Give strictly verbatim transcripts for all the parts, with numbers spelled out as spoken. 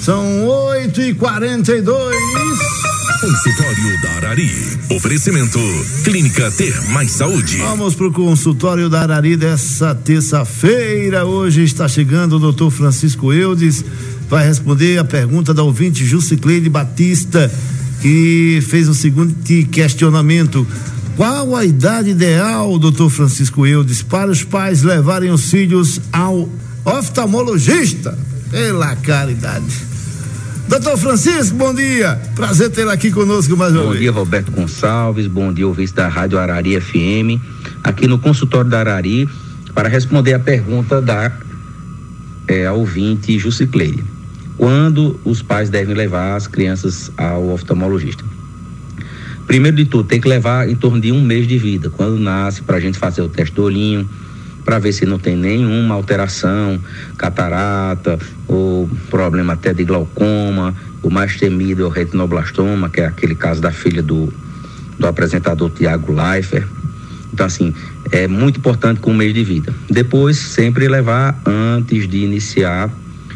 São oito e quarenta e dois. Consultório da Arari. Oferecimento Clínica Ter Mais Saúde. Vamos pro consultório da Arari dessa terça-feira. Hoje está chegando o doutor Francisco Eudes. Vai responder a pergunta da ouvinte Jucicleide Batista, que fez o seguinte questionamento: qual a idade ideal, doutor Francisco Eudes, para os pais levarem os filhos ao oftalmologista? Pela caridade. Doutor Francisco, bom dia. Prazer tê-lo aqui conosco mais uma vez. Bom dia, Roberto Gonçalves. Bom dia, ouvintes da Rádio Arari F M. Aqui no consultório da Arari, para responder a pergunta da é, a ouvinte Jucicleide. Quando os pais devem levar as crianças ao oftalmologista? Primeiro de tudo, tem que levar em torno de um mês de vida, quando nasce, para a gente fazer o teste do olhinho, para ver se não tem nenhuma alteração, catarata, ou problema até de glaucoma. O mais temido é o retinoblastoma, que é aquele caso da filha do, do apresentador Tiago Leifert. Então, assim, é muito importante com um mês de vida. Depois, sempre levar antes de iniciar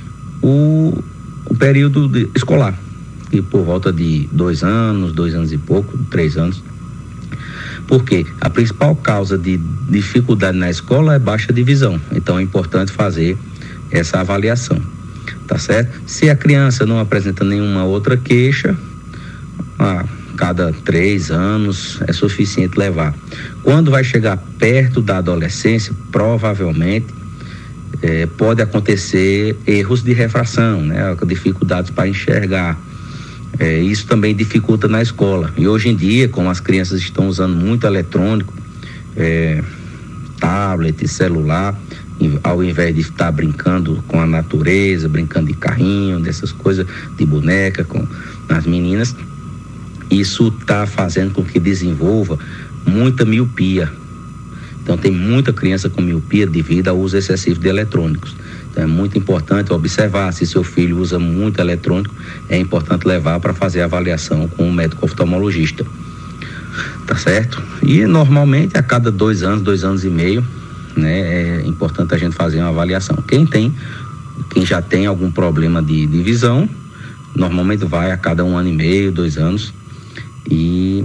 o, o período de, escolar, e por volta de dois anos, dois anos e pouco, três anos. Porque a principal causa de dificuldade na escola é baixa de visão. Então é importante fazer essa avaliação, tá certo? Se a criança não apresenta nenhuma outra queixa, a cada três anos é suficiente levar. Quando vai chegar perto da adolescência, provavelmente é, pode acontecer erros de refração, né? Dificuldades para enxergar. É, isso também dificulta na escola. E hoje em dia, como as crianças estão usando muito eletrônico, é, tablet, celular, ao invés de estar brincando com a natureza, brincando de carrinho, dessas coisas, de boneca com as meninas, isso está fazendo com que desenvolva muita miopia. Então tem muita criança com miopia devido ao uso excessivo de eletrônicos. Então é muito importante observar se seu filho usa muito eletrônico. É importante levar para fazer a avaliação com o médico oftalmologista, tá certo? E normalmente a cada dois anos, dois anos e meio, né, é importante a gente fazer uma avaliação. Quem tem, quem já tem algum problema de, de visão, normalmente vai a cada um ano e meio, dois anos. E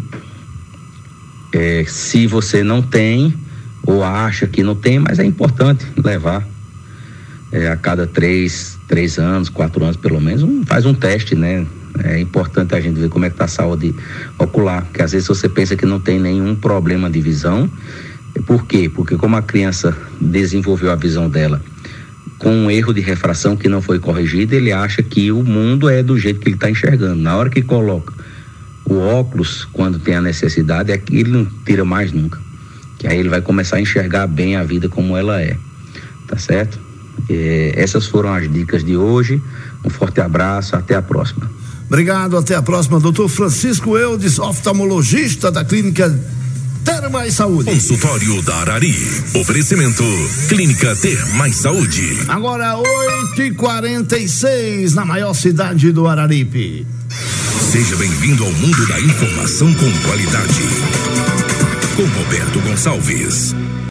é, se você não tem ou acha que não tem, mas é importante levar é, a cada três, três anos, quatro anos pelo menos, um, faz um teste, né? É importante a gente ver como é que está a saúde ocular, porque às vezes você pensa que não tem nenhum problema de visão. Por quê? Porque como a criança desenvolveu a visão dela com um erro de refração que não foi corrigido, ele acha que o mundo é do jeito que ele está enxergando. Na hora que coloca o óculos, quando tem a necessidade, é que ele não tira mais nunca. Que aí ele vai começar a enxergar bem a vida como ela é, tá certo? É, essas foram as dicas de hoje. Um forte abraço, até a próxima. Obrigado, até a próxima, doutor Francisco Eudes, oftalmologista da Clínica Ter Mais Saúde. Consultório da Arari. Oferecimento Clínica Ter Mais Saúde. Agora oito e quarenta e seis na maior cidade do Araripe. Seja bem-vindo ao mundo da informação com qualidade. Com Roberto Gonçalves.